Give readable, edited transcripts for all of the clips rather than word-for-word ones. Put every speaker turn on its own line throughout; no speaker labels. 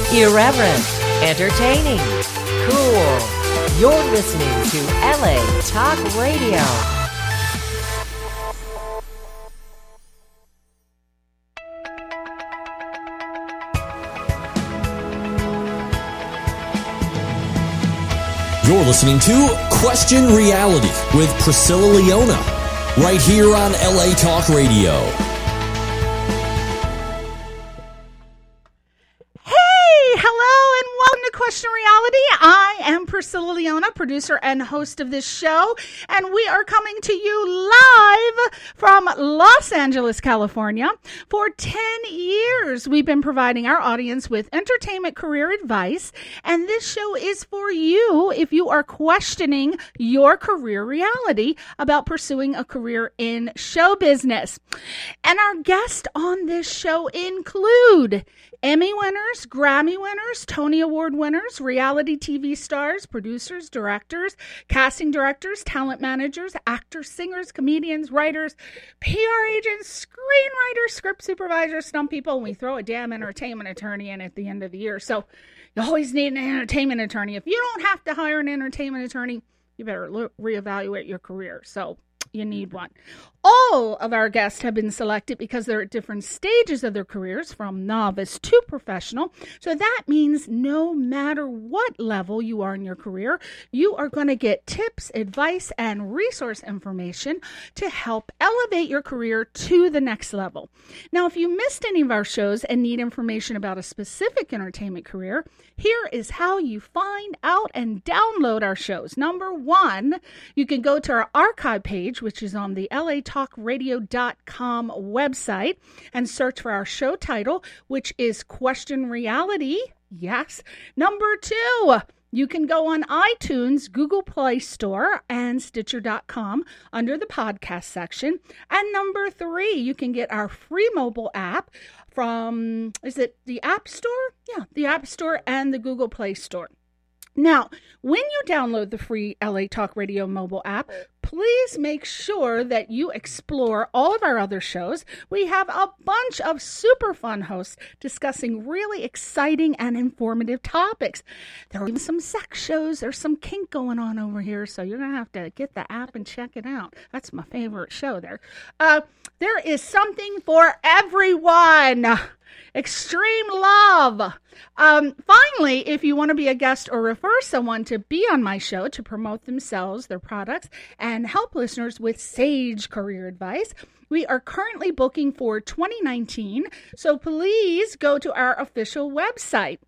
Irreverent, entertaining, cool. You're listening to LA Talk Radio.
You're listening to Question Reality with Priscilla Leona, right here on LA Talk Radio.
Question Reality. I am Priscilla Leona, producer and host of this show, and we are coming to you live from Los Angeles, California. For 10 years, we've been providing our audience with entertainment career advice, and this show is for you if you are questioning your career reality about pursuing a career in show business. And our guests on this show include Emmy winners, Grammy winners, Tony Award winners, reality TV stars, producers, directors, casting directors, talent managers, actors, singers, comedians, writers, PR agents, screenwriters, script supervisors, stunt people, and we throw a damn entertainment attorney in at the end of the year. So you always need an entertainment attorney. If you don't have to hire an entertainment attorney, you better reevaluate your career. So you need one. All of our guests have been selected because they're at different stages of their careers, from novice to professional. So that means no matter what level you are in your career, you are going to get tips, advice, and resource information to help elevate your career to the next level. Now, if you missed any of our shows and need information about a specific entertainment career, here is how you find out and download our shows. Number one, you can go to our archive page, which is on the latalkradio.com website, and search for our show title, which is Question Reality. Yes. Number two, you can go on iTunes, Google Play Store, and Stitcher.com under the podcast section. And number three, you can get our free mobile app from, is it the App Store? Yeah, the App Store and the Google Play Store. Now, when you download the free LA Talk Radio mobile app, please make sure that you explore all of our other shows. We have a bunch of super fun hosts discussing really exciting and informative topics. There are even some sex shows. There's some kink going on over here, so you're going to have to get the app and check it out. That's my favorite show there. There is something for everyone. Extreme love. Finally, if you want to be a guest or refer someone to be on my show to promote themselves, their products, and help listeners with sage career advice, we are currently booking for 2019, so please go to our official website,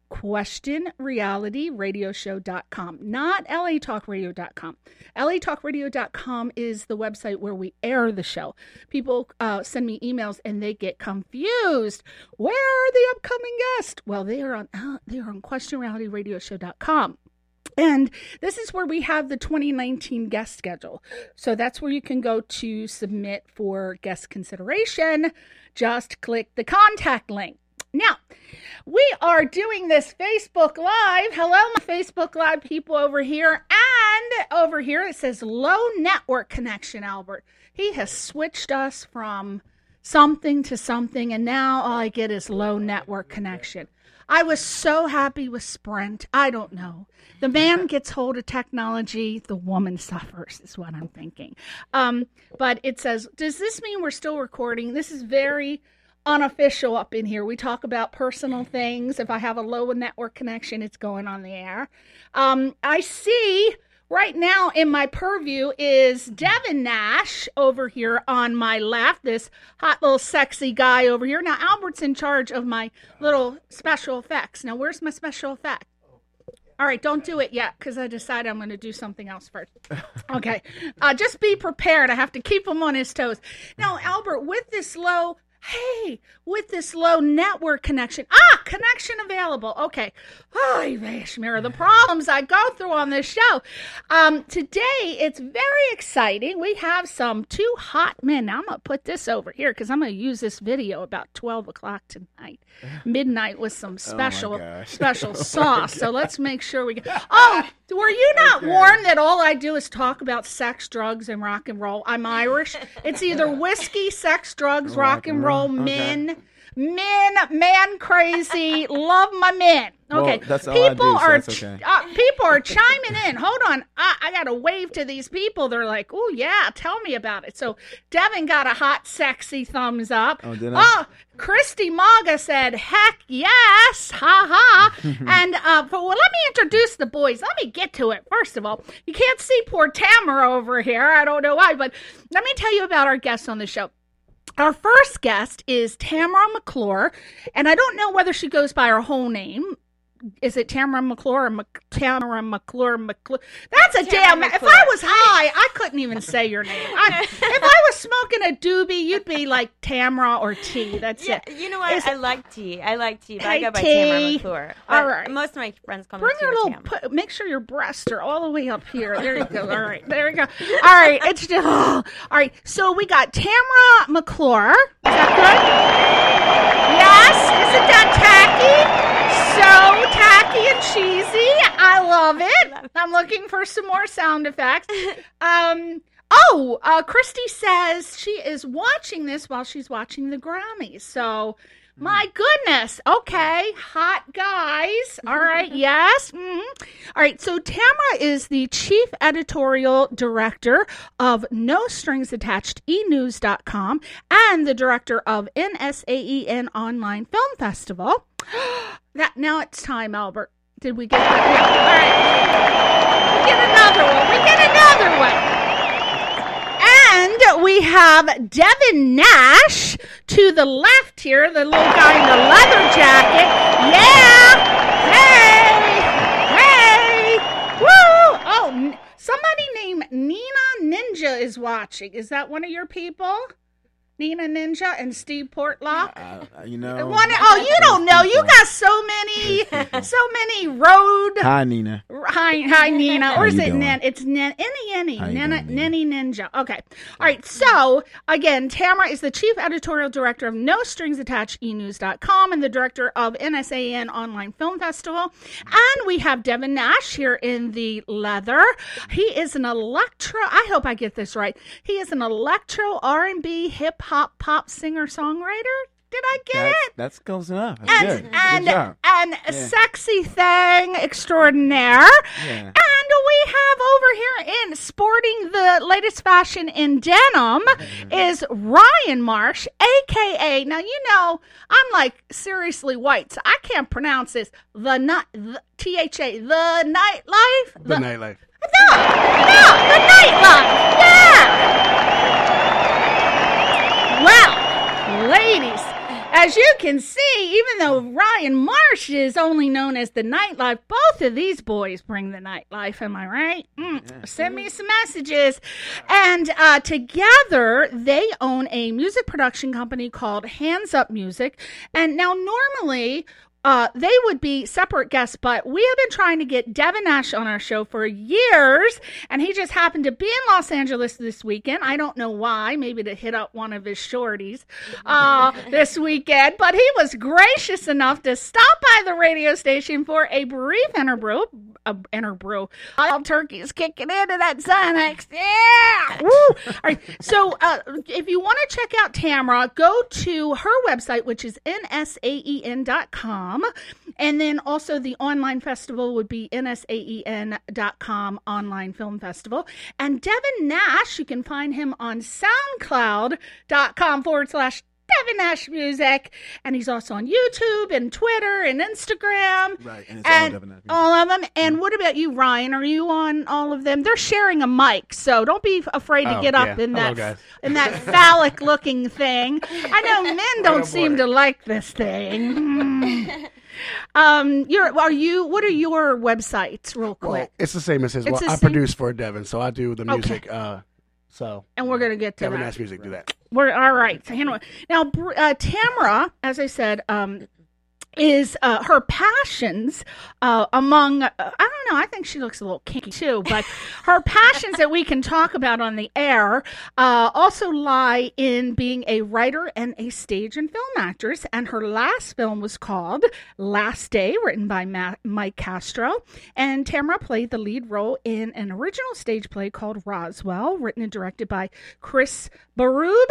questionrealityradioshow.com, not latalkradio.com. latalkradio.com is the website where we air the show. People send me emails and they get confused. Where are the upcoming guests? Well, they are on questionrealityradioshow.com. And this is where we have the 2019 guest schedule. So that's where you can go to submit for guest consideration. Just click the contact link. Now, we are doing this Facebook Live. Hello, my Facebook Live people over here. And over here it says low network connection, Albert. He has switched us from something to something, and now all I get is low network connection. I was so happy with Sprint. I don't know. The man gets hold of technology, the woman suffers, is what I'm thinking. But it says, does this mean we're still recording? This is very unofficial up in here. We talk about personal things. If I have a low network connection, it's going on the air. I see right now in my purview is Devin Nash over here on my left, this hot little sexy guy over here. Now, Albert's in charge of my little special effects. Now, where's my special effect? All right, don't do it yet because I decided I'm going to do something else first. Okay, just be prepared. I have to keep him on his toes. Now, Albert, with this low network connection. Connection available. Okay. Oh, Vashmira, the problems I go through on this show. Today, it's very exciting. We have two hot men. Now, I'm going to put this over here because I'm going to use this video about 12 o'clock tonight. Midnight with some special sauce. So let's make sure we get... Oh, were you not warned that all I do is talk about sex, drugs, and rock and roll? I'm Irish. It's either whiskey, sex, drugs, rock and roll, men, man crazy, love my men. Okay,
well, that's all I do, so that's okay.
People are chiming in. Hold on, I got to wave to these people. They're like, "Oh yeah, tell me about it." So Devin got a hot, sexy thumbs up.
Oh, did I?
Christy Maga said, "Heck yes, ha ha." And well, let me introduce the boys. Let me get to it. First of all, you can't see poor Tamara over here. I don't know why, but let me tell you about our guests on the show. Our first guest is Tamara McClure, and I don't know whether she goes by her whole name. Is it Tamara McClure or Tamara McClure? That's a damn. If I was high, I couldn't even say your name. If I was smoking a doobie, you'd be like Tamara or T. That's it.
You know what? I like T, but I go by
T.
Tamara McClure.
All right.
Most of my friends call me
Bring
T
your
or
little.
Tam.
Make sure your breasts are all the way up here. There you go. All right. There you go. All right. It's just. All right. So we got Tamara McClure. Is that good? Yes. Isn't that tacky? So tacky and cheesy. I love it. I'm looking for some more sound effects. Christy says she is watching this while she's watching the Grammys. So, my goodness. Okay. Hot guys. All right. Yes. Mm-hmm. All right. So, Tamara is the chief editorial director of No Strings Attached eNews.com and the director of NSAEN Online Film Festival. Now it's time, Albert. Did we get that? Yeah. All right. We get another one. And we have Devin Nash to the left here, the little guy in the leather jacket. Yeah. Hey. Woo. Oh, somebody named Nina Ninja is watching. Is that one of your people? Nina Ninja and Steve Portlock.
You know.
You don't know. You got so many road.
Hi, Nina.
Hi, Nina. Or is it Nen? It's Nenny Ninja. Okay. All right. So, again, Tamara is the chief editorial director of No Strings Attached eNews.com and the director of NSAN Online Film Festival. And we have Devin Nash here in the leather. He is an I hope I get this right. He is an electro R&B hip hop pop singer songwriter. Did I get it?
That's close enough. That's good. Good job.
And sexy thing extraordinaire. Yeah. And we have over here in sporting the latest fashion in denim is Ryan Marsh, a.k.a. Now, you know, I'm like seriously white, so I can't pronounce this. The T-H-A, the nightlife?
The nightlife.
No, the nightlife. Yeah. Well, ladies, as you can see, even though Ryan Marsh is only known as the nightlife, both of these boys bring the nightlife. Am I right? Send me some messages. And together, they own a music production company called Hands Up Music. And now, normally, they would be separate guests, but we have been trying to get Devin Nash on our show for years, and he just happened to be in Los Angeles this weekend. I don't know why, maybe to hit up one of his shorties this weekend, but he was gracious enough to stop by the radio station for a brief interbrew. All turkey's kicking into that Xanax. Yeah! Woo! All right, so if you want to check out Tamara, go to her website, which is nsaen.com. And then also the online festival would be nsaen.com online film festival. And Devin Nash, you can find him on soundcloud.com/Devin Nash Music. And he's also on YouTube and Twitter and Instagram.
Right, and it's all Devin Nash Music.
All of them. And what about you, Ryan? Are you on all of them? They're sharing a mic, so don't be afraid to get up in that phallic looking thing. I know men don't seem to like this thing. What are your websites, real quick?
Well, it's the same as his. I produce for Devin, so I do the music.
Okay.
And
we're gonna get to
Devin
that.
Nash Music, do that.
We're all right. So, now, Tamara, as I said, is her passions among, I don't know, I think she looks a little kinky too, but her passions that we can talk about on the air also lie in being a writer and a stage and film actress. And her last film was called Last Day, written by Mike Castro. And Tamara played the lead role in an original stage play called Roswell, written and directed by Chris Berube.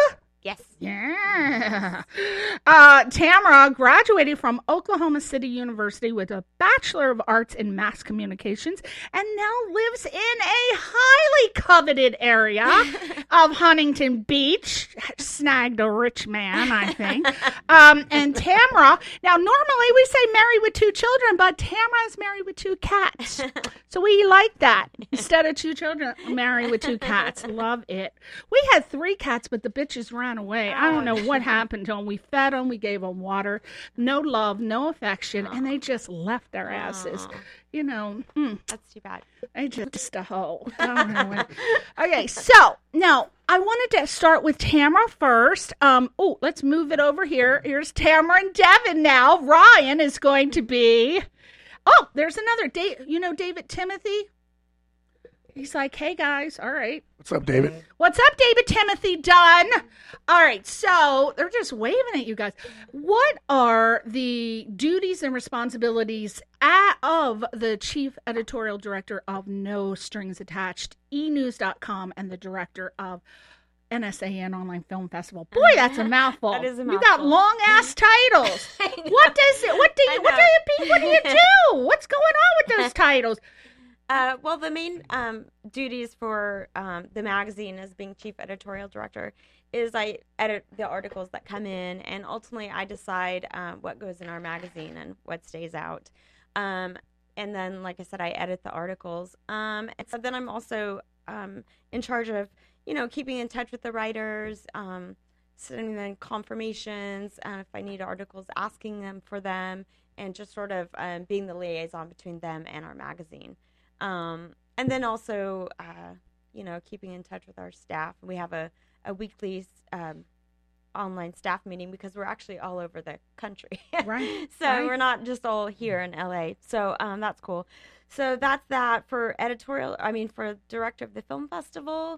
Yes.
Yeah. Tamara graduated from Oklahoma City University with a Bachelor of Arts in Mass Communications and now lives in a highly coveted area of Huntington Beach. Snagged a rich man, I think. And Tamara, now normally we say married with 2 children, but Tamara is married with 2 cats. So we like that. Instead of 2 children, married with 2 cats. Love it. We had 3 cats, but the bitches ran away. I don't know what happened to them. We fed them. We gave them water. No love, no affection. And they just left their asses. You know.
That's too bad.
I just a hoe. I don't know when. Okay, so now I wanted to start with Tamara first. Let's move it over here. Here's Tamara and Devin now. Ryan is going to be... Oh, there's another. You know David Timothy? He's like, hey, guys. All right.
What's up, David?
What's up, David Timothy Dunn? All right. So they're just waving at you guys. What are the duties and responsibilities of the chief editorial director of No Strings Attached, enews.com, and the director of NSAN Online Film Festival? Boy, that's a mouthful.
That is a mouthful.
You got long ass titles. What do you do? What's going on with those titles?
Well, the main duties for the magazine as being chief editorial director is I edit the articles that come in, and ultimately I decide what goes in our magazine and what stays out. And then, like I said, I edit the articles. And so then I'm also in charge of, keeping in touch with the writers, sending them confirmations, if I need articles, asking them for them, and just sort of being the liaison between them and our magazine. And then also, keeping in touch with our staff. We have a weekly online staff meeting because we're actually all over the country.
Right.
So we're not just all here in LA. So that's cool. So that's that for for director of the film festival.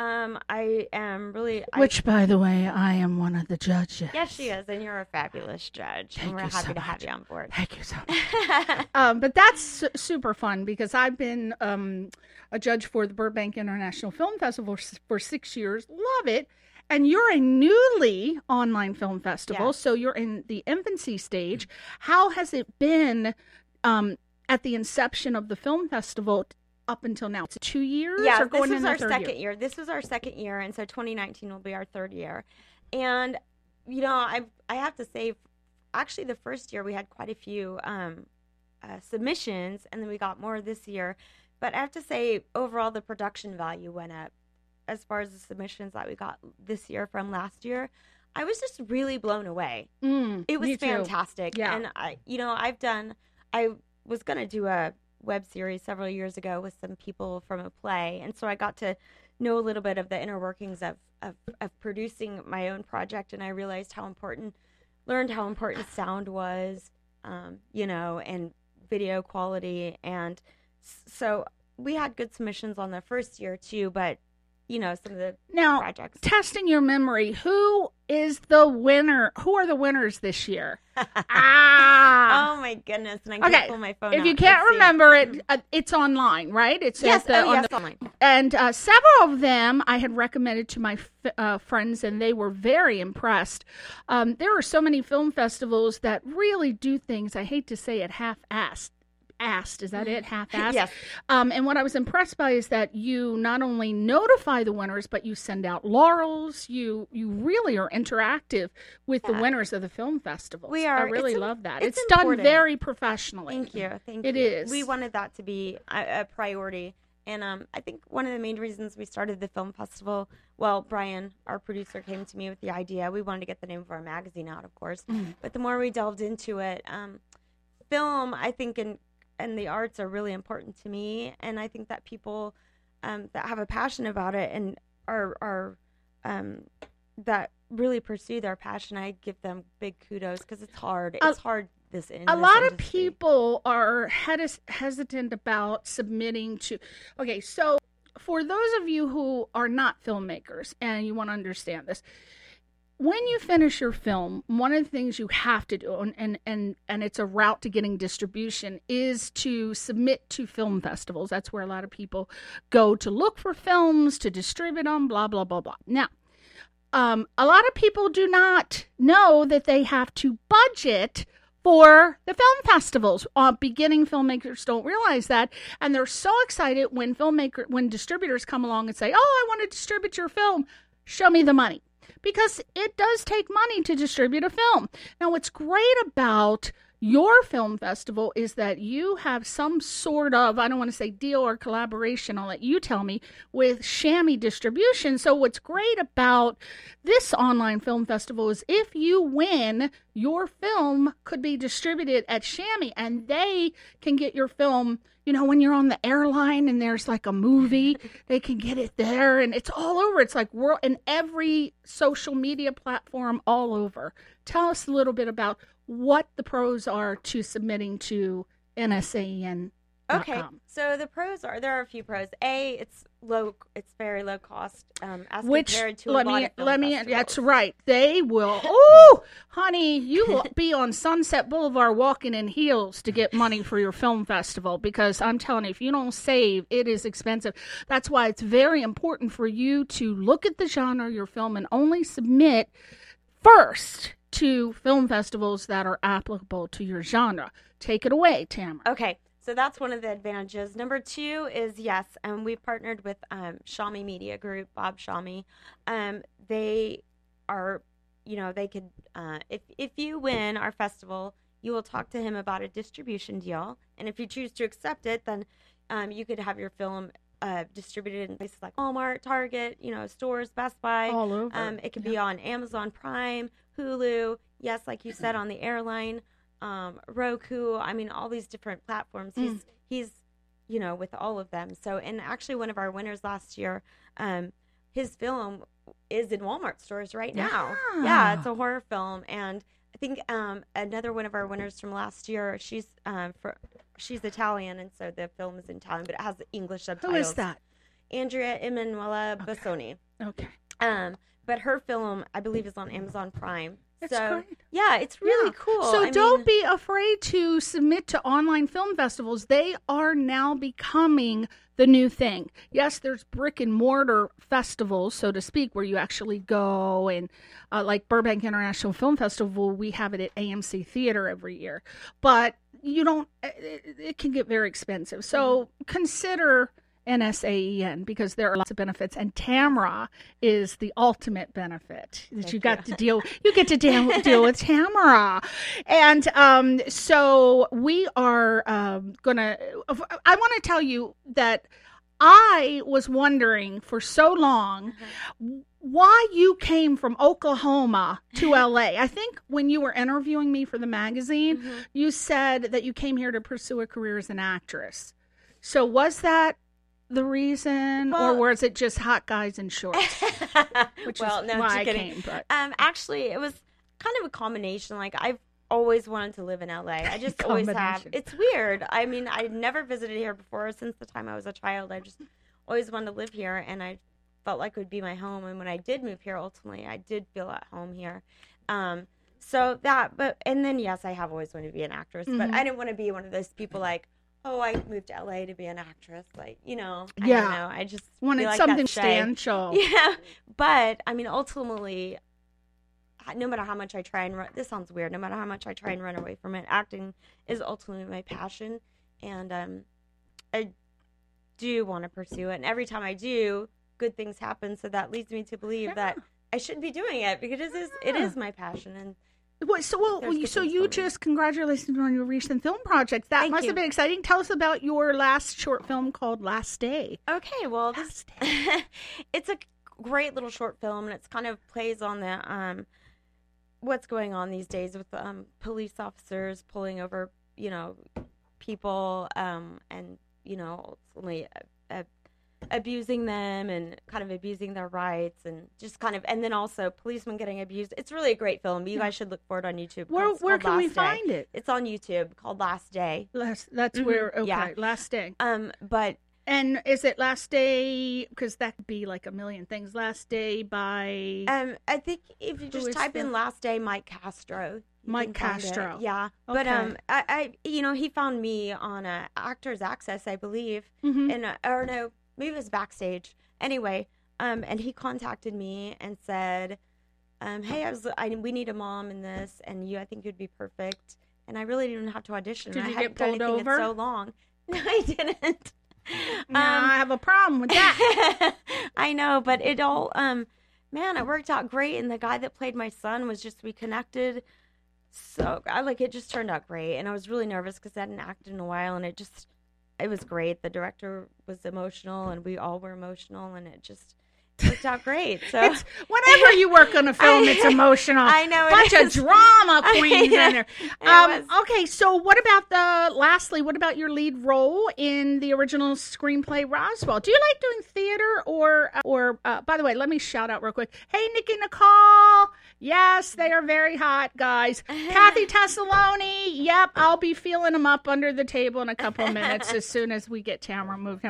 I am really...
Which, by the way, I am one of the judges.
Yes, she is, and you're a fabulous judge. And we're happy to have you on board.
Thank you so much. But that's super fun because I've been a judge for the Burbank International Film Festival for 6 years. Love it. And you're a newly online film festival,
Yes.
So you're in the infancy stage. How has it been at the inception of the film festival up until now? It's 2 years?
Yeah,
or going
this was
in
our
the third
second year. This was our second year, and so 2019 will be our third year. And, I have to say, actually the first year we had quite a few submissions, and then we got more this year. But I have to say, overall, the production value went up as far as the submissions that we got this year from last year. I was just really blown away. It was fantastic.
Yeah.
And I was going to do a web series several years ago with some people from a play, and so I got to know a little bit of the inner workings of producing my own project, and I realized learned how important sound was, and video quality, and so we had good submissions on the first year too, but some of the projects.
Testing your memory, who is the winner? Who are the winners this year? Ah!
Oh my goodness! And I can't pull my phone
If
out.
you can't remember it, it's online, right? It's
online.
And several of them I had recommended to my friends, and they were very impressed. There are so many film festivals that really do things, I hate to say it, half-assed. Is that it? Half-assed?
Yes.
And what I was impressed by is that you not only notify the winners, but you send out laurels. You really are interactive with the winners of the film festivals.
We are.
I really love that.
It's
done
important.
very professionally.
Thank you.
It is.
We wanted that to be a priority. And I think one of the main reasons we started the film festival, well, Brian, our producer, came to me with the idea. We wanted to get the name of our magazine out, of course. But the more we delved into it, film, I think, and the arts are really important to me, and I think that people that have a passion about it and are that really pursue their passion, I give them big kudos because it's hard. It's hard. A
lot of people are hesitant about submitting to. Okay, so for those of you who are not filmmakers and you want to understand this. When you finish your film, one of the things you have to do, and it's a route to getting distribution, is to submit to film festivals. That's where a lot of people go to look for films, to distribute them, blah, blah, blah, blah. Now, a lot of people do not know that they have to budget for the film festivals. Beginning filmmakers don't realize that, and they're so excited when distributors come along and say, "Oh, I want to distribute your film. Show me the money," because it does take money to distribute a film. Now, what's great about your film festival is that you have some sort of, I don't want to say deal or collaboration, I'll let you tell me, with Shammy Distribution. So what's great about this online film festival is if you win, your film could be distributed at Shammy, and they can get your film, when you're on the airline and there's like a movie, they can get it there, and it's all over. It's like in every social media platform all over. Tell us a little bit about what the pros are to submitting to NSAEN.
Okay, so the pros there are a few pros. It's very low cost as compared to a lot of film festivals.
That's right. They will, oh, honey, you will be on Sunset Boulevard walking in heels to get money for your film festival, because I'm telling you, if you don't save, it is expensive. That's why it's very important for you to look at the genre of your film and only submit first to film festivals that are applicable to your genre. Take it away, Tamara.
Okay, so that's one of the advantages. Number two is, yes, we've partnered with Shammy Media Group, Bob Shammy. They are, they could, if you win our festival, you will talk to him about a distribution deal. And if you choose to accept it, then you could have your film distributed in places like Walmart, Target, stores, Best Buy.
All over.
It could be on Amazon Prime, Hulu, yes, like you said, on the airline, Roku, all these different platforms. He's with all of them. So, and actually one of our winners last year, his film is in Walmart stores right now. Yeah, it's a horror film. And I think another one of our winners from last year, she's Italian, and so the film is in Italian, but it has English subtitles.
Who is that?
Andrea Emanuela Bassoni.
Okay.
But her film, I believe, is on Amazon Prime.
That's great.
Yeah, it's really cool.
So don't be afraid to submit to online film festivals. They are now becoming the new thing. Yes, there's brick and mortar festivals, so to speak, where you actually go, and like Burbank International Film Festival, we have it at AMC Theater every year. But it can get very expensive. So consider NSAEN, because there are lots of benefits, and Tamara is the ultimate bennet that you get to deal with Tamara. And so we are I want to tell you that I was wondering for so long why you came from Oklahoma to LA. I think when you were interviewing me for the magazine, you said that you came here to pursue a career as an actress. So was that the reason, or was it just hot guys in shorts? Which is why I came. But
actually, it was kind of a combination. Like, I've always wanted to live in LA. I just always have. It's weird. I never visited here before since the time I was a child. I just always wanted to live here, and I felt like it would be my home. And when I did move here, ultimately, I did feel at home here. And then yes, I have always wanted to be an actress, but I didn't want to be one of those people like, oh, I moved to LA to be an actress. Like, I don't know. I just
wanted
like
something substantial.
Yeah. But, ultimately, no matter how much I try and run, this sounds weird, no matter how much I try and run away from it, acting is ultimately my passion. And I do want to pursue it. And every time I do, good things happen. So that leads me to believe that I should be doing it, because it is my passion. And
so you just, congratulations on your recent film project. That must have been exciting. Tell us about your last short film called Last Day.
Okay, well, it's a great little short film, and it's kind of plays on the what's going on these days with police officers pulling over, people, and ultimately abusing them and kind of abusing their rights, and just kind of, and then also policemen getting abused. It's really a great film. You guys should look for it on YouTube.
Where can we find it?
It's on YouTube, called Last Day.
That's where, okay, yeah. Last Day. And is it Last Day, because that could be like a million things. Last Day by...
I think if you just type in Last Day Mike Castro.
Mike Castro.
Yeah. Okay. But I he found me on Actors Access, I believe. Maybe it was Backstage. Anyway, and he contacted me and said, hey, we need a mom in this, and I think you'd be perfect. And I really didn't have to audition.
Did you
I
get pulled over?
In so long. No, I didn't.
No, I have a problem with that.
I know, but it all, man, it worked out great. And the guy that played my son we connected. So it just turned out great. And I was really nervous because I hadn't acted in a while, and it was great. The director was emotional, and we all were emotional, and it just worked out great. So
whenever you work on a film, it's emotional.
I know.
Bunch of drama queens in there.
Okay,
so what about your lead role in the original screenplay Roswell? Do you like doing theater or by the way, let me shout out real quick. Hey, Nikki Nicole. Yes, they are very hot, guys. Kathy Tessaloni. Yep, I'll be feeling them up under the table in a couple of minutes as soon as we get Tamara moved.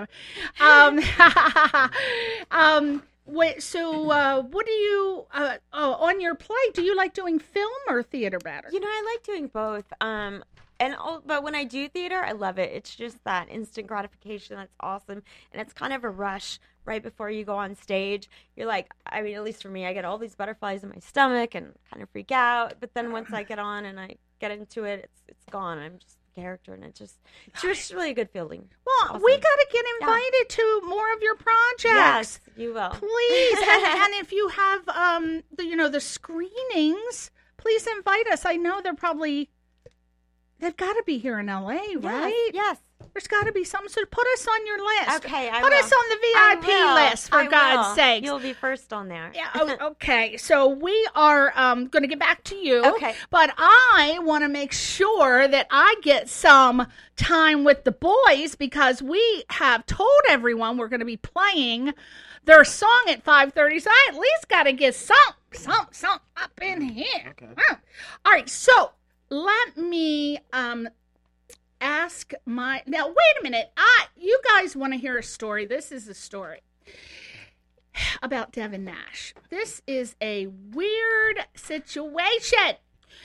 What do you, on your play, do you like doing film or theater better?
I like doing both. But when I do theater, I love it. It's just that instant gratification that's awesome. And it's kind of a rush right before you go on stage. You're like, at least for me, I get all these butterflies in my stomach and kind of freak out. But then once I get on and I get into it, it's gone. I'm just character, and it's just really a good feeling.
Well, awesome. We got to get invited to more of your projects.
Yes, you will.
Please. and if you have the screenings, please invite us. I know they've got to be here in LA, right?
Yes.
There's got to be some, so put us on your list.
Okay,
Put us on the VIP list, for God's sake.
You'll be first on there.
Yeah. Okay. So we are going to get back to you.
Okay.
But I want to make sure that I get some time with the boys, because we have told everyone we're going to be playing their song at 5:30. So I at least got to get some up in here.
Okay.
All right. So let me ask now wait a minute. You guys want to hear a story? This is a story about Devin Nash. This is a weird situation.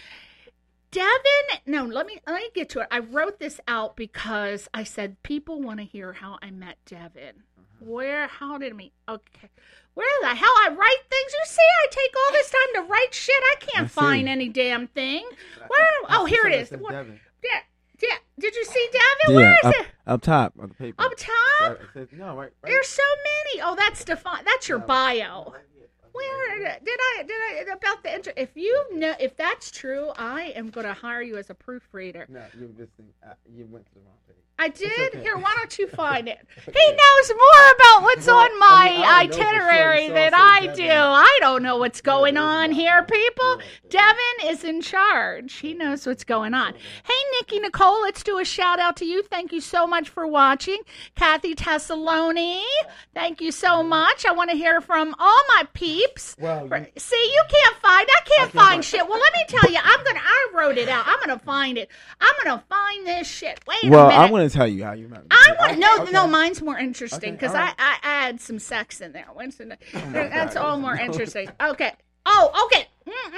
Let me get to it. I wrote this out because I said people want to hear how I met Devin. How did I meet? Okay. Where the hell I write things? You see, I take all this time to write shit. I can't find any damn thing. Here it is. Yeah. Did you see Devin?
Yeah,
Where is it?
Up top of the paper.
Up top?
No, right.
There's so many. Oh, that's That's your bio. Where did I about the intro? If that's true, I am going to hire you as a proofreader.
No, you went to the wrong page.
I did? Okay. Here, why don't you find it? He knows more about what's on my itinerary than I do. I don't know what's going on here, people. Devin is in charge. He knows what's going on. Hey, Nikki Nicole, let's do a shout out to you. Thank you so much for watching. Kathy Tessaloni, thank you so much. I want to hear from all my peeps. See, you can't find. I can't find shit. Well, let me tell you, I wrote it out. I'm going to find it. I'm going to find this shit. Wait a minute.
I'm going to tell you how you met me.
No, mine's more interesting because I add some sex in there. That's all more interesting. Okay. Oh, okay.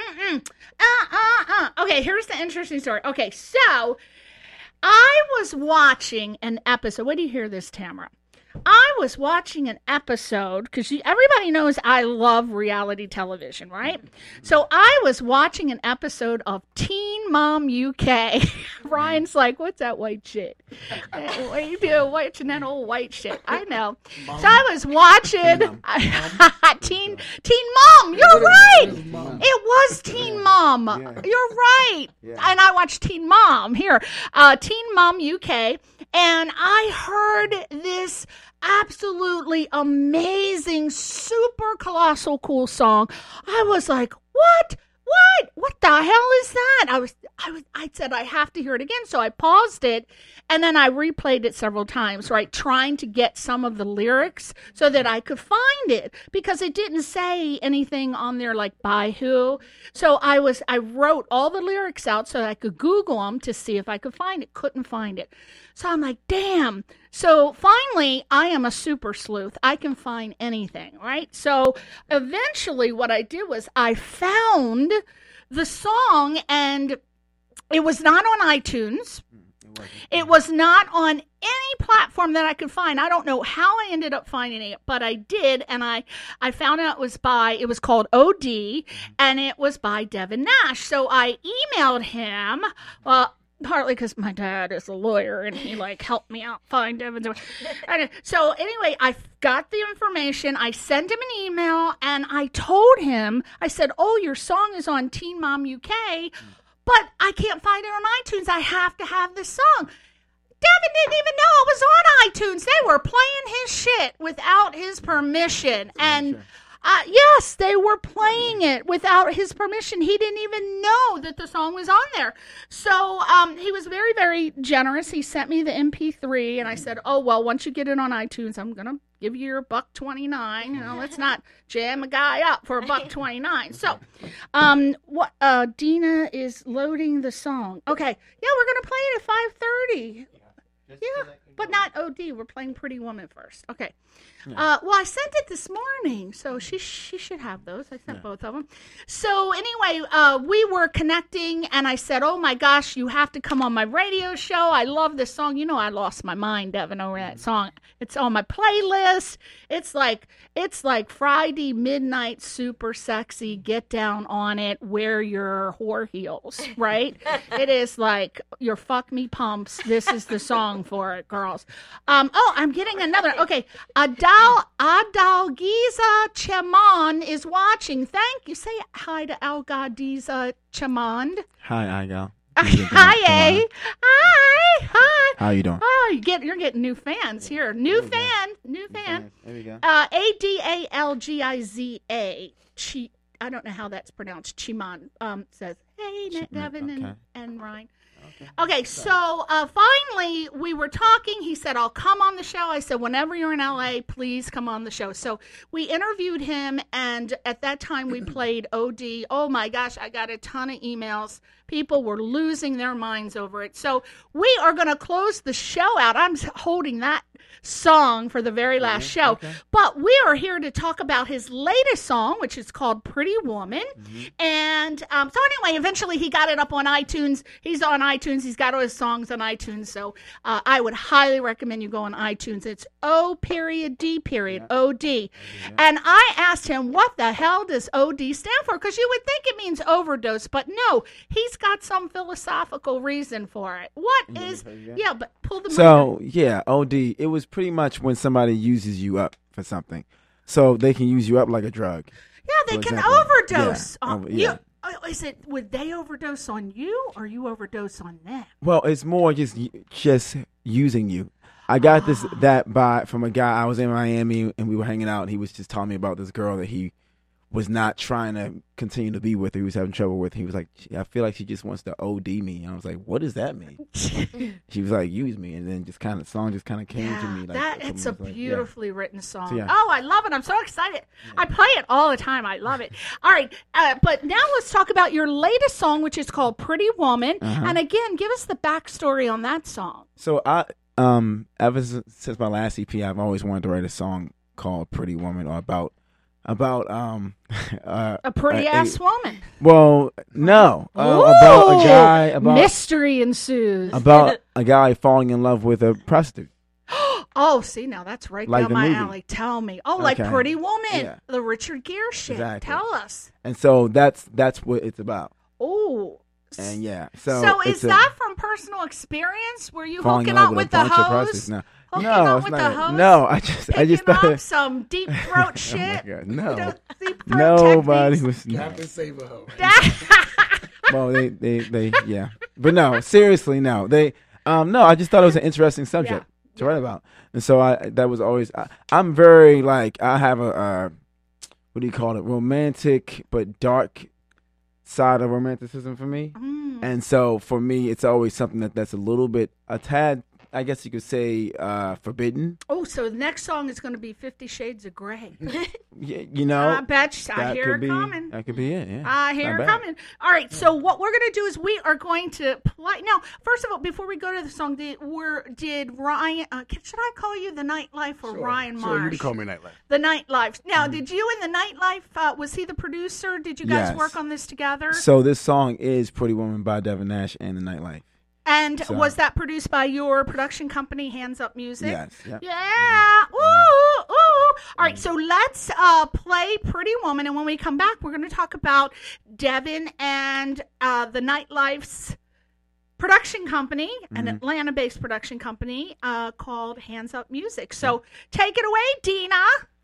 Okay, here's the interesting story. Okay, so I was watching an episode. Wait till you hear this, Tamara. I was watching an episode because everybody knows I love reality television, right? So I was watching an episode of Teen Mom UK. Ryan's like, what's that white shit? What are you doing watching that old white shit? I know. Mom. So I was watching Teen Mom. You're right. It was Teen Mom. Yeah. You're right. Yeah. And I watched Teen Mom here. Teen Mom UK. And I heard this absolutely amazing, super colossal cool song. I was like, what the hell is that? I said, I have to hear it again. So I paused it and then I replayed it several times, right? Trying to get some of the lyrics so that I could find it because it didn't say anything on there like by who. So I wrote all the lyrics out so I could Google them to see if I could find it. Couldn't find it. So I'm like, damn. So finally, I am a super sleuth. I can find anything, right? So eventually what I did was I found the song, and it was not on iTunes. It was not on any platform that I could find. I don't know how I ended up finding it, but I did, and I found out it was called OD, and it was by Devin Nash. So I emailed him, partly because my dad is a lawyer, and he helped me out find Devin's. So anyway, I got the information. I sent him an email, and I told him, I said, "Oh, your song is on Teen Mom UK, but I can't find it on iTunes. I have to have this song." Devin didn't even know it was on iTunes. They were playing his shit without his permission. And yes, they were playing it without his permission. He didn't even know that the song was on there. So he was very, very generous. He sent me the MP3, and I said, "Oh, well, once you get it on iTunes, I'm going to give you your $1.29. Let's not jam a guy up for $1.29. So, Dina is loading the song. Okay, yeah, we're going to play it at 5:30. Yeah, but not OD. We're playing Pretty Woman first. Okay. Well, I sent it this morning, so she should have those. I sent both of them. So anyway, we were connecting, and I said, "Oh my gosh, you have to come on my radio show. I love this song." You know, I lost my mind, Devin, over that song. It's on my playlist. It's like Friday midnight, super sexy. Get down on it. Wear your whore heels, right? It is like your fuck me pumps. This is the song for it, girls. I'm getting another. Okay, Adalgiza Chamand is watching. Thank you. Say hi to Algadiza Chamand.
Hi, Igal.
Hi.
How you doing?
Oh, you're getting new fans here. New fan.
There we go.
Adalgiza. I don't know how that's pronounced. Chimand says, "Hey, Devin and Ryan." Okay, so finally we were talking. He said, "I'll come on the show." I said, "Whenever you're in LA, please come on the show." So we interviewed him, and at that time we played OD. Oh my gosh, I got a ton of emails. People were losing their minds over it. So we are going to close the show out. I'm holding that song for the very last show. Okay. But we are here to talk about his latest song, which is called Pretty Woman. And so anyway, eventually he got it up on iTunes. He's on iTunes. He's got all his songs on iTunes. So I would highly recommend you go on iTunes. It's O.D. OD. And I asked him, what the hell does OD stand for? Because you would think it means overdose, but no, he's got some philosophical reason for it. What is, but pull the
OD, it was pretty much when somebody uses you up for something. So they can use you up like a drug.
Yeah, they can overdose. Is it, would they overdose on you or you overdose on them?
Well, it's more just using you. I got from a guy. I was in Miami and we were hanging out, and he was just telling me about this girl that he was not trying to continue to be with. He was having trouble with. He was like, "I feel like she just wants to OD me." And I was like, "What does that mean?" She was like, "Use me," and then the song just kind of came to me.
It's a beautifully written song. So, Oh, I love it. I'm so excited. I play it all the time. I love it. All right, but now let's talk about your latest song, which is called Pretty Woman. And again, give us the backstory on that song.
So ever since my last EP, I've always wanted to write a song called Pretty Woman, or about a
pretty ass woman.
Well, no, about a guy.
Mystery ensues.
About a guy falling in love with a prostitute.
Oh, see, now that's right down my alley. Tell me. Oh, like Pretty Woman, the Richard Gere shit.
Exactly.
Tell us.
And so that's what it's about.
Oh.
And
so is that from personal experience? Were you hooking up with the hose?
No, I just
thought up some deep throat shit.
Oh my God, no,
deep throat
nobody was.
Captain Save a Hoe.
Well, they but no, seriously, no, they no. I just thought it was an interesting subject to write about, and so that was always. I'm very I have a what do you call it? Romantic but dark side of romanticism for me. And so for me, it's always something that's a tad, I guess you could say, forbidden.
Oh, so the next song is going to be 50 Shades of Grey.
I
bet I hear it coming.
That could be it, yeah.
I hear it coming. All right, so what we're going to do is we are going to play. Now, first of all, before we go to the song, did Ryan, should I call you the Nightlife or Ryan Marsh?
Sure, you can call me Nightlife.
The Nightlife. Now, did you and the Nightlife, was he the producer? Did you guys work on this together?
So this song is Pretty Woman by Devin Nash and the Nightlife.
And was that produced by your production company, Hands Up Music?
Yes. Yep.
Yeah. Ooh, ooh. All right, so let's play Pretty Woman, and when we come back, we're going to talk about Devin and the Nightlife's production company, an Atlanta-based production company called Hands Up Music. So take it away, Dina.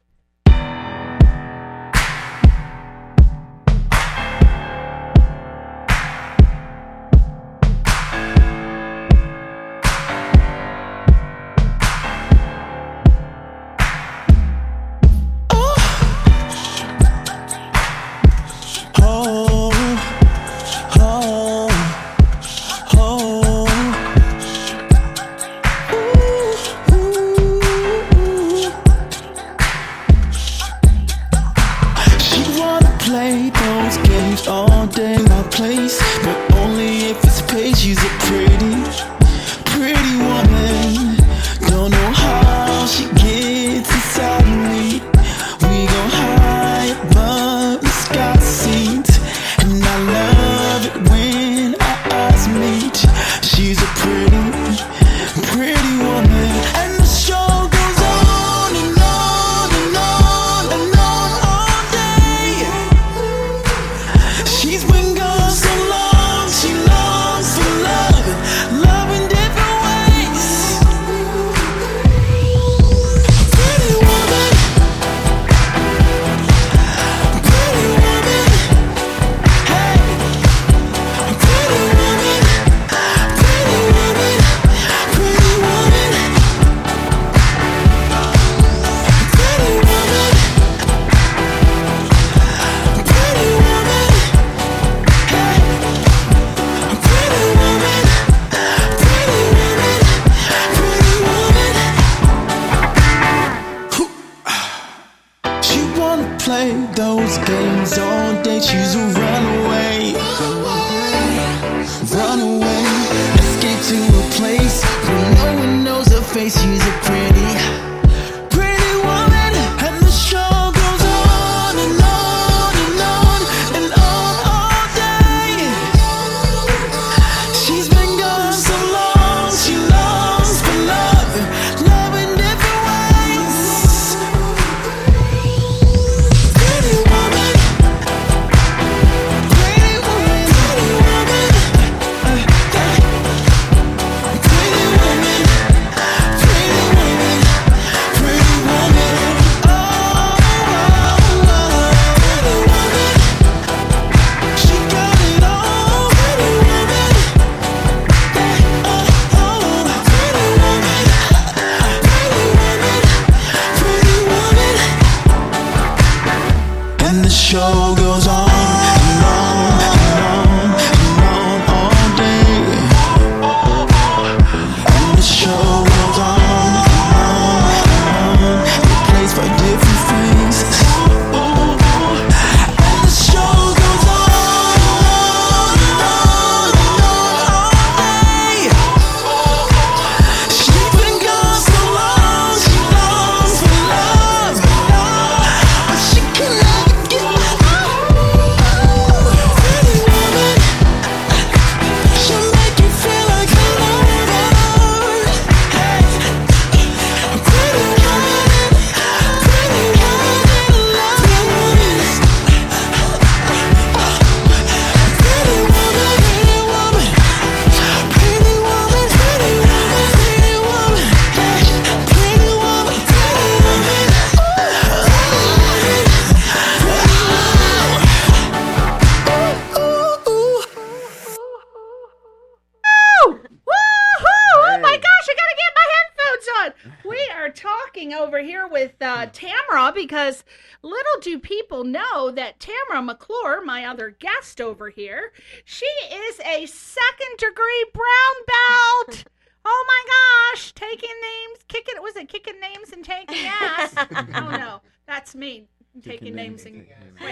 Tamara, because little do people know that Tamara McClure, my other guest over here, she is a second-degree brown belt. Oh my gosh, taking names, kicking names and taking ass? Oh no, that's me. Taking names and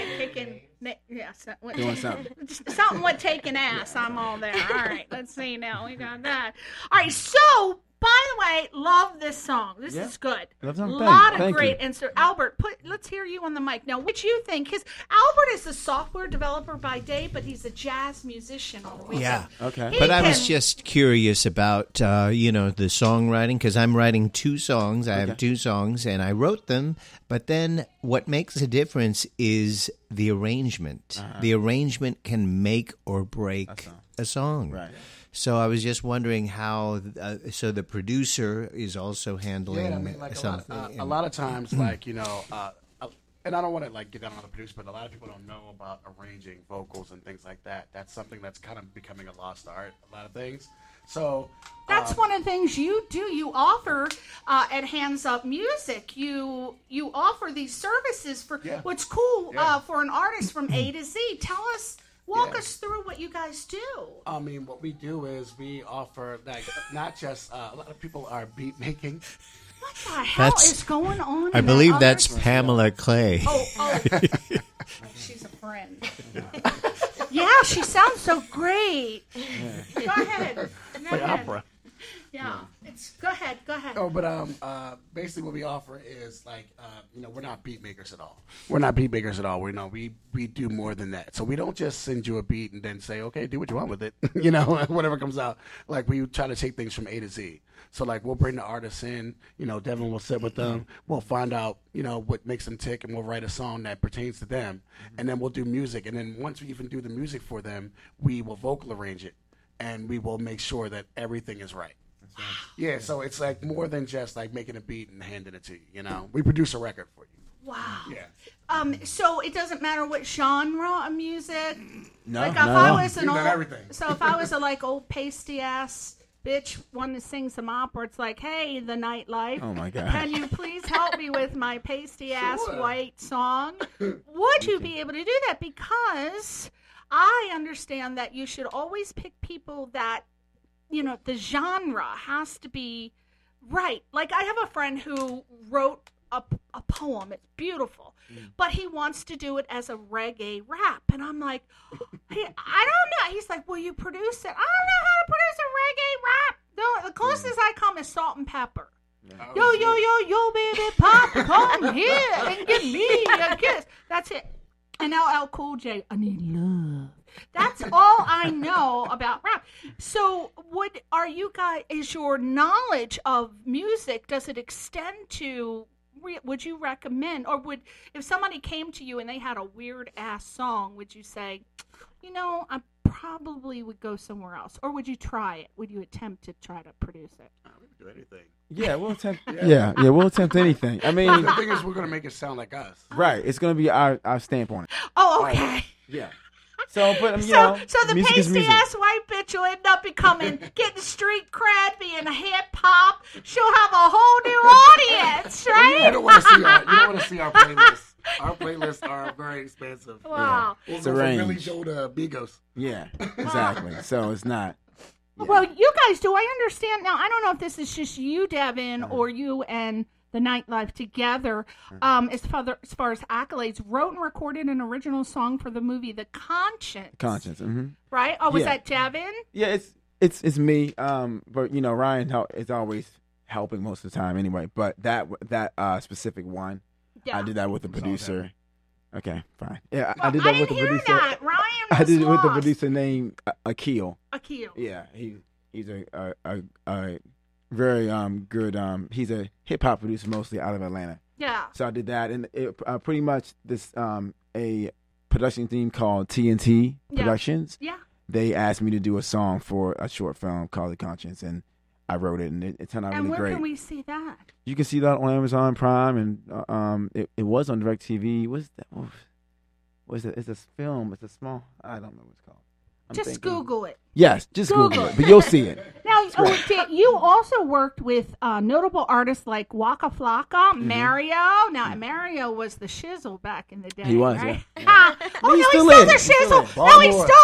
doing something.
Something with taking ass. I'm all there. All right, let's see now. We got that. All right, so By the way, love this song. This is good.
Love song.
A lot of
Thank
great
you.
answers. Albert, let's hear you on the mic now. What you think? Because Albert is a software developer by day, but he's a jazz musician on the weekend.
Yeah.
Okay.
But I was just curious about, the songwriting, because I'm writing 2 songs. I have 2 songs, and I wrote them. But then what makes a difference is the arrangement. Uh-huh. The arrangement can make or break a song.
Right.
So I was just wondering how. So the producer is also handling something.
A lot of times, like and I don't want to get down on the producer, but a lot of people don't know about arranging vocals and things like that. That's something that's kind of becoming a lost art. A lot of things. So
that's one of the things you do. You offer at Hands Up Music. You offer these services for what's cool for an artist from A to Z. Tell us. Walk us through what you guys do.
I mean, what we do is we offer, not just, a lot of people are beat making.
What the hell is going on?
I believe that's Pamela Clay.
Oh. She's a friend. Yeah, she sounds so great. Go ahead.
Opera.
Yeah. Go ahead.
Oh, but basically what we offer is we're not beat makers at all. We're not beat makers at all. We do more than that. So we don't just send you a beat and then say, okay, do what you want with it. Whatever comes out. We try to take things from A to Z. So we'll bring the artists in. Devin will sit with them. We'll find out what makes them tick, and we'll write a song that pertains to them. And then we'll do music. And then once we even do the music for them, we will vocal arrange it, and we will make sure that everything is right. Yeah, so it's more than just making a beat and handing it to you. We produce a record for you.
Wow.
Yeah.
So it doesn't matter what genre of music.
No.
If I was an old,
everything.
So if I was a old pasty ass bitch wanting to sing some opera, it's hey, the nightlife.
Oh my God.
Can you please help me with my pasty ass white song? Would you be able to do that? Because I understand that you should always pick people that. The genre has to be right. I have a friend who wrote a poem. It's beautiful. But he wants to do it as a reggae rap. And I'm like, hey, I don't know. He's like, will you produce it? I don't know how to produce a reggae rap. No, the closest I come is Salt and Pepper. Yo, baby, Papa, come here and give me a kiss. That's it. And LL Cool J, I need love. That's all I know about rap. So is your knowledge of music, does it extend to, would you recommend, or if somebody came to you and they had a weird ass song, would you say, I probably would go somewhere else? Or would you try it? Would you attempt to try to produce it?
We can do anything.
Yeah, we'll attempt. We'll attempt anything. I mean,
the thing is, we're gonna make it sound like us.
Right. It's gonna be our stamp on it.
Oh, okay.
Yeah. So, but
so the pasty ass white bitch will end up getting street cred, being hip hop. She'll have a whole new audience, right?
You don't want to see our playlist. Our playlists are very expansive.
Wow.
Yeah.
It's really Joe to Migos.
Yeah, exactly. So it's not. Yeah.
Well, you guys, do I understand now? I don't know if this is just you, Devin, or you and the Nightlife together. As far as accolades, wrote and recorded an original song for the movie The Conscience.
Mm-hmm.
Right? Oh, was that Devin?
Yeah, it's me. But Ryan is always helping most of the time anyway. But that specific one, I did that with the producer. Okay, fine. Yeah,
well,
I did that with the producer.
That. Ryan was
I did it with the
lost.
producer named Akil.
Akil.
Yeah, he's a very good. He's a hip hop producer mostly out of Atlanta.
Yeah.
So I did that, and it pretty much this a production team called TNT Productions.
Yeah.
They asked me to do a song for a short film called The Conscience, and I wrote it, and it turned out really great.
And where can we see that?
You can see that on Amazon Prime, and it was on DirecTV. What's that? It's a film. It's a small. I don't know what it's called.
Just Google it.
Yes, just Google it, but you'll see it.
Now, you also worked with notable artists like Waka Flocka, Mario. Now, Mario was the shizzle back in the day.
He was,
right?
yeah.
Oh,
He's
no,
still
he's still
in.
the
He's still
shizzle.
in.
No, he's still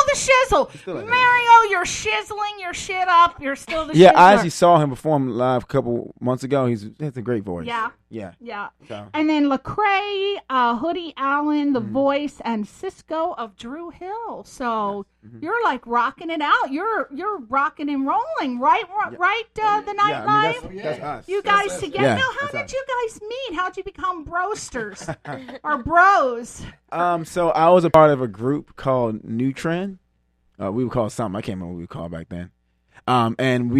the shizzle.
still like that.
Mario, you're shizzling your shit up. You're still the
Yeah,
shizzler.
I actually saw him perform live a couple months ago. He has a great voice.
Yeah.
Yeah.
Yeah.
So.
And then Lecrae, Hoodie Allen, The Voice, and Cisco of Drew Hill. So you're like rocking it out. You're rocking and rolling, right? Right? The
Yeah, I
nightlife.
mean, that's us.
You guys together.
Yeah,
Now, how
that's
did you guys meet? How'd you become brosters or bros?
So I was a part of a group called New Trend. We would call it something. I can't remember what we would call it back then. And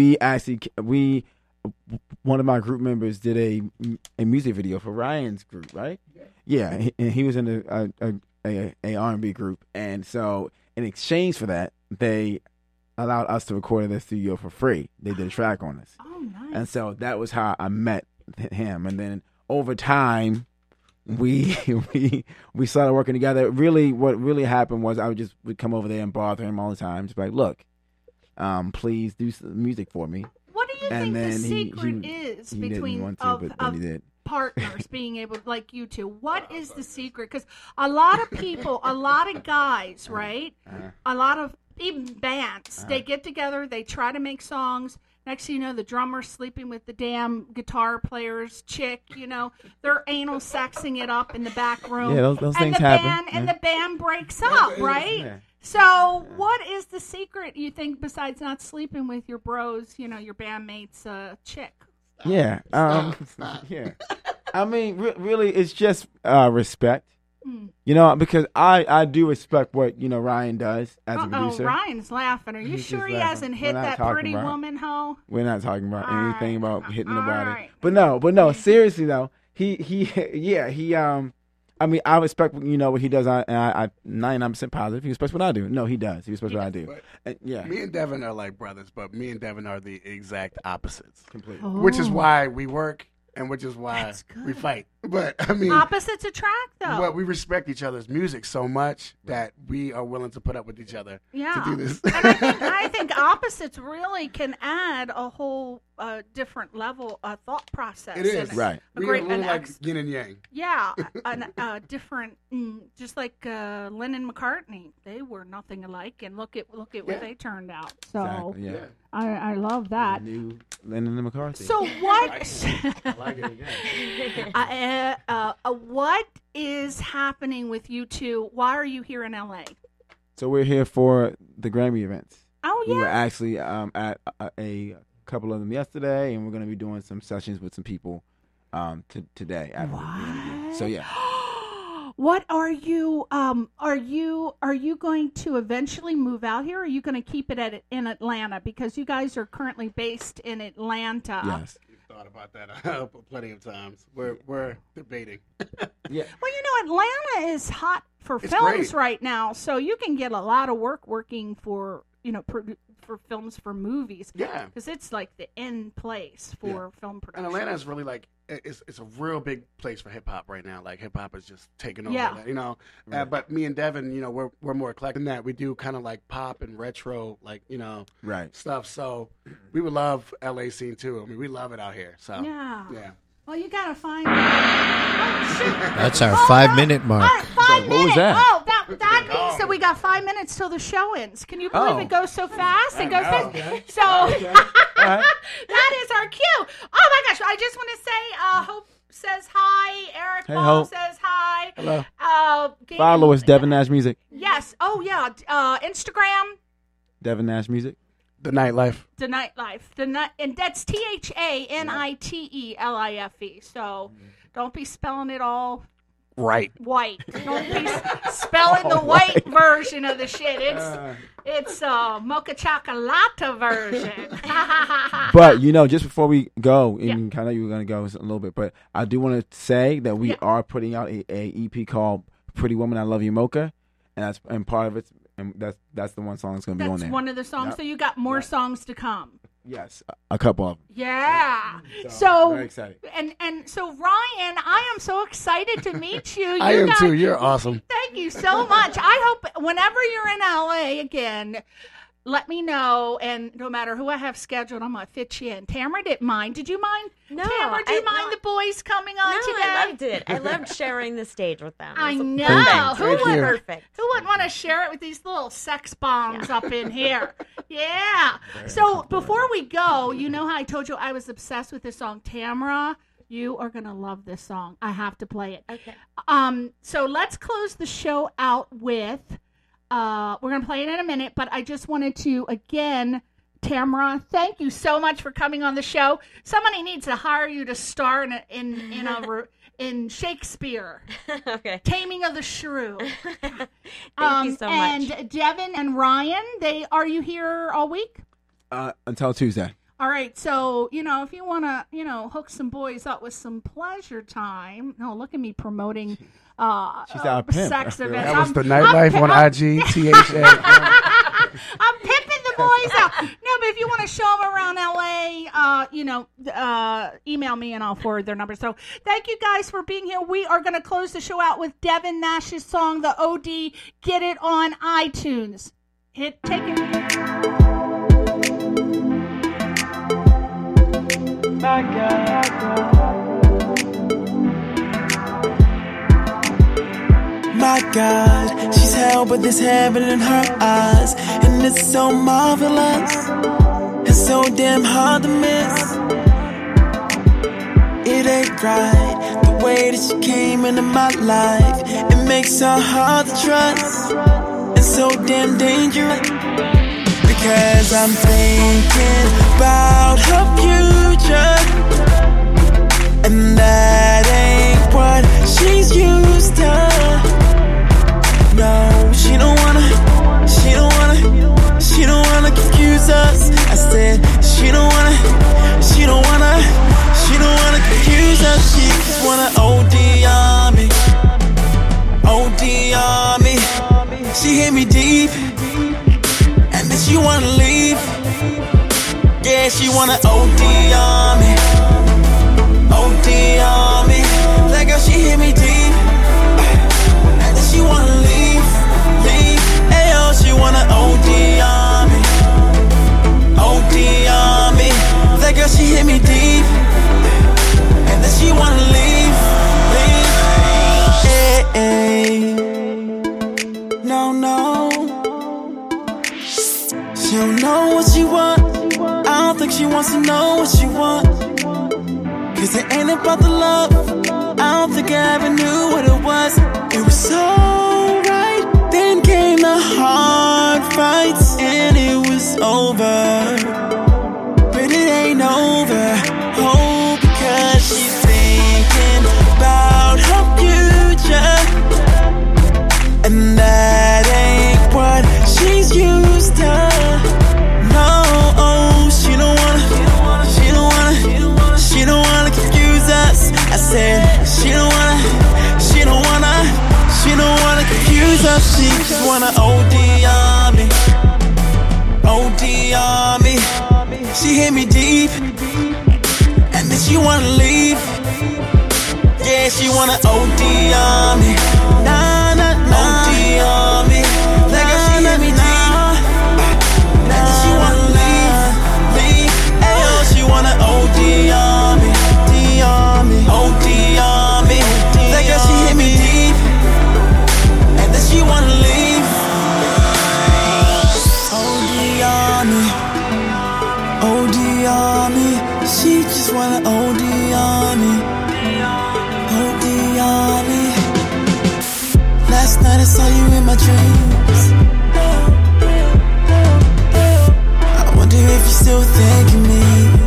one of my group members did a music video for Ryan's group, right? Yeah, and he was in a R&B group, and so in exchange for that, they allowed us to record in their studio for free. They did a track on us.
Oh, nice.
And so that was how I met him. And then over time, we started working together. Really, what really happened was I would come over there and bother him all the time. Just be like, look, please do some music for me.
What do you
And
think the
then
secret is
he
between
didn't want to,
of,
but then
of
he did.
partners being able, like you two? What is the secret? Because a lot of people, a lot of guys, right? A lot of even bands, they get together, they try to make songs. Next thing you know, the drummer's sleeping with the damn guitar player's chick. You know, they're anal sexing it up in the back room.
Yeah, those
and
things
the
happen.
Band, And
Yeah.
the band breaks up, right?
Yeah.
So, what is the secret, you think, besides not sleeping with your bros, you know, your bandmates' chick?
Yeah. Yeah. I mean, really, it's just respect. You know, because I do respect what, Ryan does as a producer.
Ryan's laughing. Are you
He's
sure
just
he
laughing.
hasn't
We're
hit
not
that
talking
pretty
about-
woman hoe?
We're not talking about
All
anything
right.
about hitting
All
nobody.
right.
But no, seriously though, he I mean, I respect what he does, and I 99% positive. He respects what I do. No, he does. He respects what I do. Yeah,
Me and Devin are like brothers, but me and Devin are the exact opposites.
completely.
Which is why we work and which is why
That's good.
we fight. But I mean,
Opposites attract, though.
but we respect each other's music so much that we are willing to put up with each other
Yeah.
to do this.
And I think opposites really can add a whole different level of thought process.
It is
and
Right.
A
We
great,
are really
an
like
ex-
yin and yang.
yeah, a different, just like Lennon and McCartney. They were nothing alike, and look at what they turned out. So
Exactly, yeah.
I love that.
New Lennon and McCarthy.
So what?
I like it again.
What is happening with you two? Why are you here in LA?
So we're here for the Grammy events.
Oh
We were
yeah.
actually at a couple of them yesterday, and we're going to be doing some sessions with some people today after the interview. So yeah.
What are you? Are you going to eventually move out here? Or are you going to keep it in Atlanta because you guys are currently based in Atlanta?
Yes.
We've thought about that plenty of times. We're debating.
Yeah.
Well, Atlanta is hot for
It's
films
great.
right now, so you can get a lot of work working for for films, for movies.
Yeah.
Because it's like the end place for film
And
production.
Atlanta is really like it's a real big place for hip hop right now. Like hip hop is just taking over.
Yeah.
But me and Devin, we're more eclectic than that. We do kind of like pop and retro, like
Right.
stuff. So we would love LA scene too. I mean, we love it out here. So
Yeah.
yeah.
Well, you gotta find. Oh, shit.
That's our
Oh,
5-minute mark.
All right, 5 minutes.
what was that?
Oh, that means that we got 5 minutes till the show ends. Can you believe
Oh.
it goes so fast? It goes fast.
Okay.
So
All right.
that is our cue. Oh my gosh! I just want to say, Hope says hi. Eric
Hey,
Ball
Hope.
says hi.
Hello.
Gabe-
Follow us, Devin Nash Music.
Yes. Oh yeah. Instagram.
Devin Nash Music.
The nightlife.
The Nightlife. And that's THANITELIFE. So don't be spelling it all
Right.
white. Don't be spelling the white version of the shit. It's mocha chocolate version.
But just before we go,
Yeah.
and kind of you were going to go a little bit, but I do want to say that we
Yeah.
are putting out a EP called "Pretty Woman I Love You Mocha," and part of it, and that's the one song that's going to be on
That's
there.
one of the songs.
Yep.
So you got more songs to come.
Yes, a couple of them.
Yeah. So
very excited.
and so Ryan, I am so excited to meet you.
I
You
am
guys-
too. You're awesome.
Thank you so much. I hope whenever you're in LA again, let me know, and no matter who I have scheduled, I'm going to fit you in. Tamara didn't mind. Did you mind?
No.
Tamara, do you mind the boys coming on today?
I loved it. I loved sharing the stage with them.
I know.
Thank you.
Perfect.
Who wouldn't want to share it with these little sex bombs up in here? Yeah. So before we go, you know how I told you I was obsessed with this song, Tamara? You are going to love this song. I have to play it.
Okay.
So let's close the show out with, we're going to play it in a minute, but I just wanted to, again, Tamara, thank you so much for coming on the show. Somebody needs to hire you to star in Shakespeare.
Okay.
Taming of the Shrew.
Thank you so much.
And Devin and Ryan, are you here all week?
Until Tuesday.
All right, so, if you want to, hook some boys up with some pleasure time. No, look at me promoting
She's out of pimp.
sex events.
That was the nightlife on IG, THA.
I'm pimping the boys out. No, but if you want to show them around LA, email me and I'll forward their number. So thank you guys for being here. We are going to close the show out with Devin Nash's song, The OD. Get it on iTunes. Take it.
My God. My God, she's held with this heaven in her eyes, and it's so marvelous and so damn hard to miss. It ain't right, the way that she came into my life. It makes her hard to trust and so damn dangerous. Because I'm thinking about her future, and that ain't what she's used to. No, she don't wanna confuse us. I said, she don't wanna confuse us. She just wanna OD on me. She hit me deep, and then she wanna leave. Yeah, she wanna OD on me. That girl, she hit me deep, and then she wanna leave. Ayo, she wanna OD on me. That girl, she hit me deep, and then she wanna leave. No. She don't know what she want. I don't think she wants to know what she want. Cause it ain't about the love. I don't think I ever knew what it was. It was so right. Then came the hard fights, and it was over. But it ain't over. Oh, because she's thinking about her future, and that ain't what she's used to. No, she don't wanna confuse us. I said, she don't wanna confuse us. She just wanna OD on me. She hit me deep, and then she wanna leave. Yeah, she wanna OD on me. Nah, OD on me. Like she hit me deep, and then she wanna leave. Ayo, she wanna OD on me. OD on me. That girl, she hit me deep, and then she wanna leave. OD on me. She just wanna OD on me. Last night I saw you in my dreams. I wonder if you're still thinking me.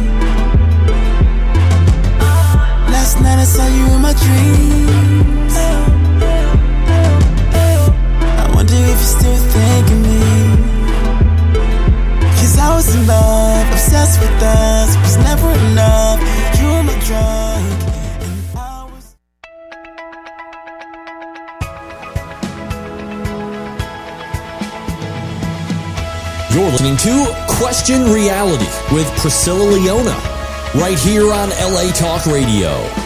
Last night I saw you in my dreams. I wonder if you're still thinking me. Cause I was in love, obsessed with us. It was never enough. You were my drug, and I was.
You're listening to Question Reality with Priscilla Leona, right here on LA Talk Radio.